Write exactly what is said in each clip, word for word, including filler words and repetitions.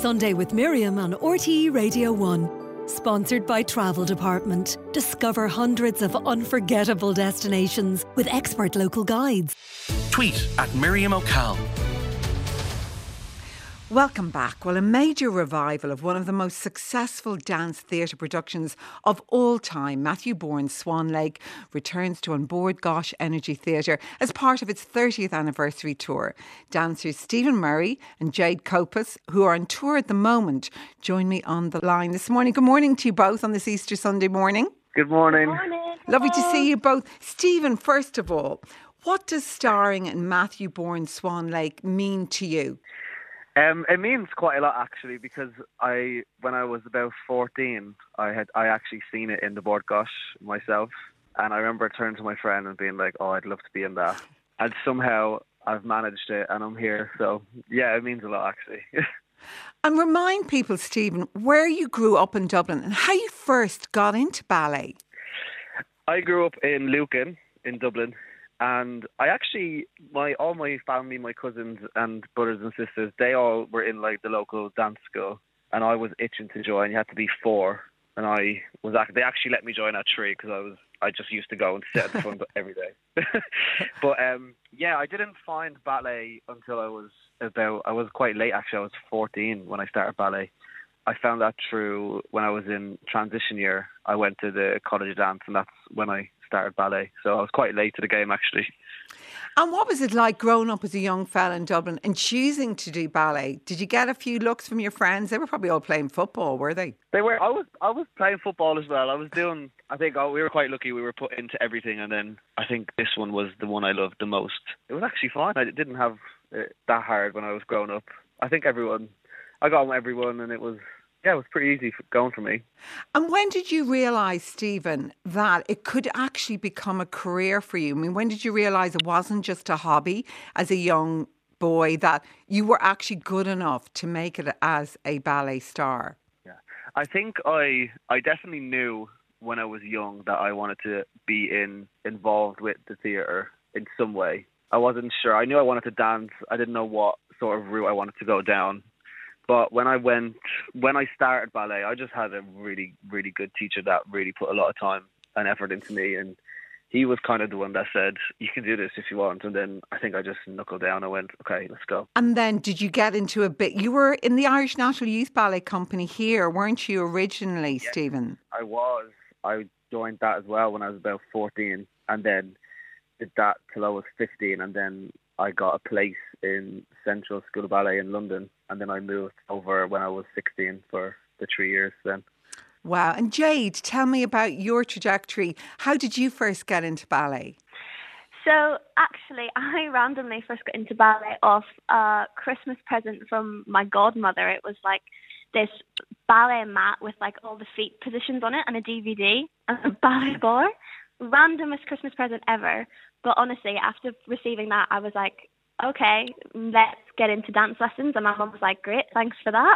Sunday with Miriam on R T E Radio one. Sponsored by Travel Department. Discover hundreds of unforgettable destinations with expert local guides. Tweet at Miriam O'Call. Welcome back. Well, a major revival of one of the most successful dance theatre productions of all time, Matthew Bourne's Swan Lake, returns to An Bord Gáis Energy Theatre as part of its thirtieth anniversary tour. Dancers Stephen Murray and Jade Copas, who are on tour at the moment, join me on the line this morning. Good morning to you both on this Easter Sunday morning. Good morning. Good morning. Lovely to see you both. Stephen, first of all, what does starring in Matthew Bourne's Swan Lake mean to you? Um, it means quite a lot actually, because I, when I was about fourteen, I had I actually seen it in the Bord Gáis myself, and I remember turning to my friend and being like, "Oh, I'd love to be in that." And somehow I've managed it, and I'm here. So yeah, it means a lot actually. And remind people, Stephen, where you grew up in Dublin and how you first got into ballet. I grew up in Lucan in Dublin. And I actually, my all my family, my cousins and brothers and sisters, they all were in like the local dance school, and I was itching to join. You had to be four, and I was act- they actually let me join at three because I was I just used to go and sit at the front every day. But um, yeah, I didn't find ballet until I was about I was quite late actually. I was fourteen when I started ballet. I found that through when I was in transition year. I went to the College of Dance, and that's when I started ballet. So I was quite late to the game actually. And what was it like growing up as a young fella in Dublin and choosing to do ballet? Did you get a few looks from your friends? They were probably all playing football, were they? They were. I was I was playing football as well. I was doing, I think oh, we were quite lucky. We were put into everything, and then I think this one was the one I loved the most. It was actually fun. I didn't have it that hard when I was growing up. I think everyone, I got on with everyone, and it was, yeah, it was pretty easy going for me. And when did you realise, Stephen, that it could actually become a career for you? I mean, when did you realise it wasn't just a hobby as a young boy, that you were actually good enough to make it as a ballet star? Yeah, I think I I definitely knew when I was young that I wanted to be in involved with the theatre in some way. I wasn't sure. I knew I wanted to dance. I didn't know what sort of route I wanted to go down. But when I went, when I started ballet, I just had a really, really good teacher that really put a lot of time and effort into me. And he was kind of the one that said, you can do this if you want. And then I think I just knuckled down and went, okay, let's go. And then did you get into a bit, you were in the Irish National Youth Ballet Company here, weren't you originally, Yes, Stephen? I was. I joined that as well when I was about fourteen. And then did that till I was fifteen. And then I got a place in Central School of Ballet in London. And then I moved over when I was sixteen for the three years then. Wow. And Jade, tell me about your trajectory. How did you first get into ballet? So actually, I randomly first got into ballet off a Christmas present from my godmother. It was like this ballet mat with like all the feet positions on it and a D V D and a ballet bar. Randomest Christmas present ever. But honestly, after receiving that, I was like, okay, let's get into dance lessons. And my mum was like, great, thanks for that.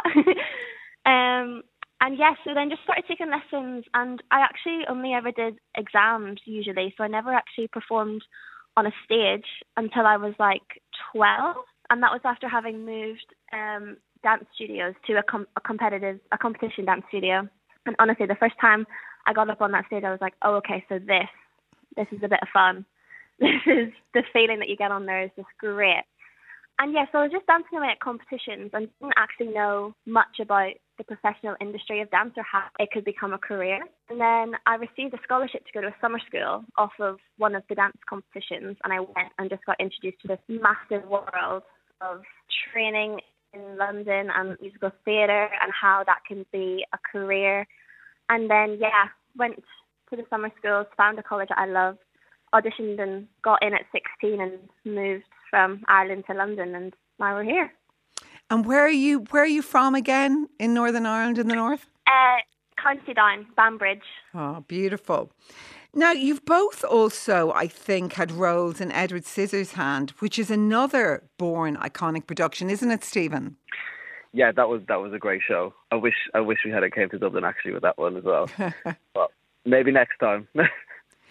um, and yes, yeah, so then just started taking lessons. And I actually only ever did exams usually. So I never actually performed on a stage until I was like twelve. And that was after having moved um, dance studios to a, com- a competitive, a competition dance studio. And honestly, the first time I got up on that stage, I was like, oh, okay, so this, this is a bit of fun. This is the feeling that you get on there is just great. And yeah, so I was just dancing away at competitions and didn't actually know much about the professional industry of dance or how it could become a career. And then I received a scholarship to go to a summer school off of one of the dance competitions, and I went and just got introduced to this massive world of training in London and musical theatre and how that can be a career. And then, yeah, went to the summer schools, found a college that I loved, auditioned and got in at sixteen and moved from Ireland to London, and now we're here. And where are you where are you from again in Northern Ireland in the north? Uh, County Down, Banbridge. Oh, beautiful. Now, you've both also, I think, had roles in Edward Scissorhands, which is another Bourne iconic production, isn't it, Stephen? Yeah, that was that was a great show. I wish I wish we had it came to Dublin actually with that one as well. But maybe next time.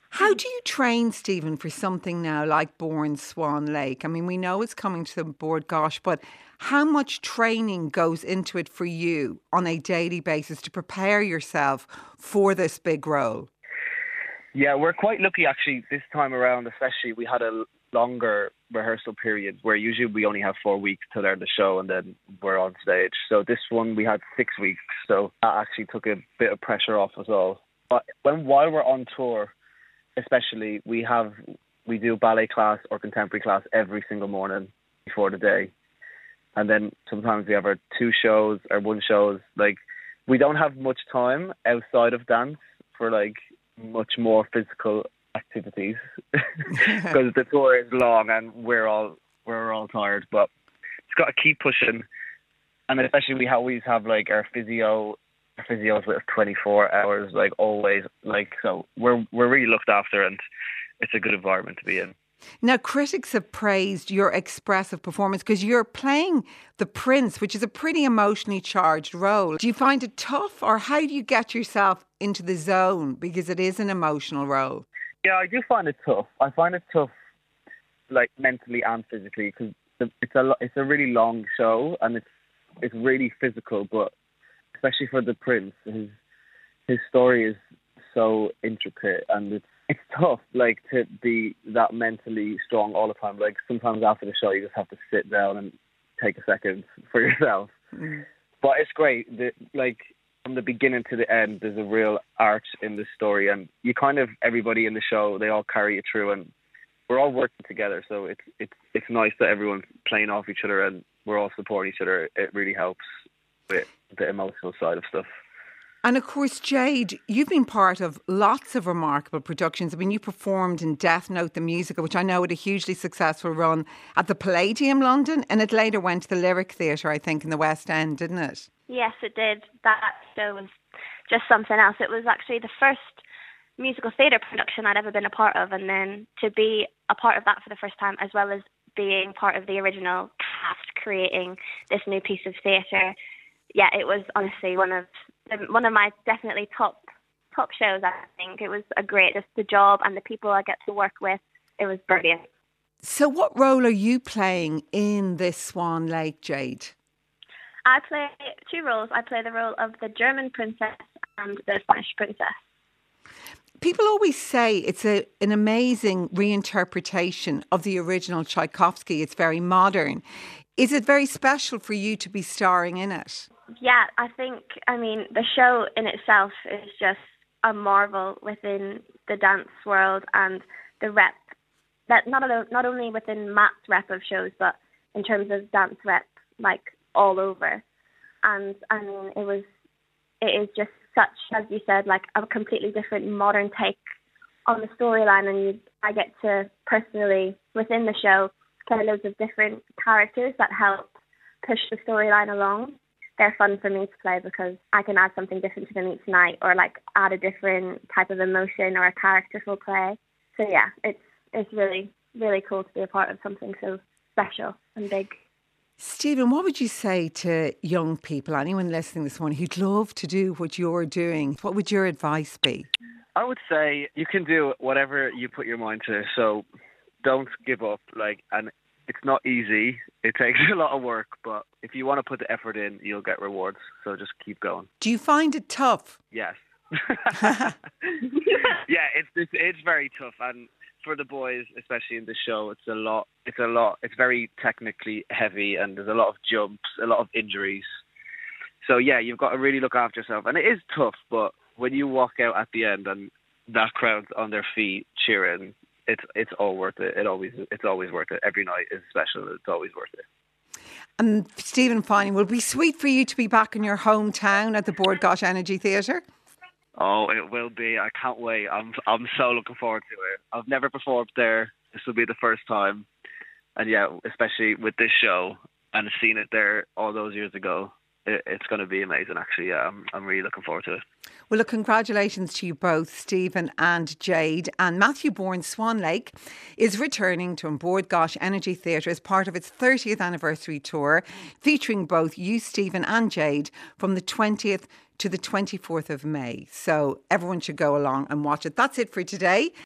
How do you train, Stephen, for something now like Born Swan Lake? I mean, we know it's coming to the Bord Gáis, but how much training goes into it for you on a daily basis to prepare yourself for this big role? Yeah, we're quite lucky actually this time around, especially we had a longer rehearsal period where usually we only have four weeks to learn the show and then we're on stage. So this one we had six weeks, so that actually took a bit of pressure off us all. But when while we're on tour, especially, we have we do ballet class or contemporary class every single morning before the day, and then sometimes we have our two shows or one shows. Like, we don't have much time outside of dance for like much more physical activities because the tour is long and we're all we're all tired. But it's got to keep pushing, and especially we always have like our physio. Physios with twenty-four hours, like always, like, so we're we're really looked after and it's a good environment to be in. Now, critics have praised your expressive performance because you're playing the prince, which is a pretty emotionally charged role. Do you find it tough, or how do you get yourself into the zone, because it is an emotional role? Yeah, I do find it tough. I find it tough, like mentally and physically, because it's a it's a really long show and it's it's really physical, but especially for the prince, his his story is so intricate and it's it's tough, like, to be that mentally strong all the time. Like, sometimes after the show, you just have to sit down and take a second for yourself. Mm. But it's great. The, like, from the beginning to the end, there's a real art in the story, and you kind of everybody in the show, they all carry it through, and we're all working together. So it's it's it's nice that everyone's playing off each other and we're all supporting each other. It really helps with the emotional side of stuff. And of course, Jade, you've been part of lots of remarkable productions. I mean, you performed in Death Note, the musical, which I know had a hugely successful run at the Palladium, London, and it later went to the Lyric Theatre, I think, in the West End, didn't it? Yes, it did. That show was just something else. It was actually the first musical theatre production I'd ever been a part of, and then to be a part of that for the first time, as well as being part of the original cast creating this new piece of theatre. Yeah, it was honestly one of one of my definitely top top shows. I think it was a great, just the job and the people I get to work with. It was brilliant. So, what role are you playing in this Swan Lake, Jade? I play two roles. I play the role of the German princess and the Spanish princess. People always say it's a, an amazing reinterpretation of the original Tchaikovsky. It's very modern. Is it very special for you to be starring in it? Yeah, I think, I mean, the show in itself is just a marvel within the dance world and the rep, that not, not only within Matt's rep of shows, but in terms of dance rep, like, all over. And, I mean, it was, it is just such, as you said, like a completely different modern take on the storyline, and you, I get to personally, within the show, play loads of different characters that help push the storyline along. They're fun for me to play because I can add something different to them each night, or like add a different type of emotion or a characterful play. So yeah, it's it's really, really cool to be a part of something so special and big. Stephen, what would you say to young people, anyone listening this morning who'd love to do what you're doing? What would your advice be? I would say you can do whatever you put your mind to. So don't give up. Like, and it's not easy. It takes a lot of work, but if you want to put the effort in, you'll get rewards. So just keep going. Do you find it tough? Yes. yeah, it's, it's it's very tough, and for the boys, especially in the show, it's a lot. It's a lot. It's very technically heavy, and there's a lot of jumps, a lot of injuries. So yeah, you've got to really look after yourself, and it is tough. But when you walk out at the end and that crowd's on their feet cheering, it's it's all worth it. It always it's always worth it. Every night is special. It's always worth it. And Stephen, finally, will it be sweet for you to be back in your hometown at the Bord Gáis Energy Theatre? Oh, it will be. I can't wait. I'm I'm so looking forward to it. I've never performed there. This will be the first time. And yeah, especially with this show and seeing it there all those years ago, it, it's going to be amazing, actually. Yeah, I'm, I'm really looking forward to it. Well, look, congratulations to you both, Stephen and Jade. And Matthew Bourne Swan Lake is returning to Bord Gáis Energy Theatre as part of its thirtieth anniversary tour, featuring both you, Stephen, and Jade from the twentieth to the twenty-fourth of May. So everyone should go along and watch it. That's it for today.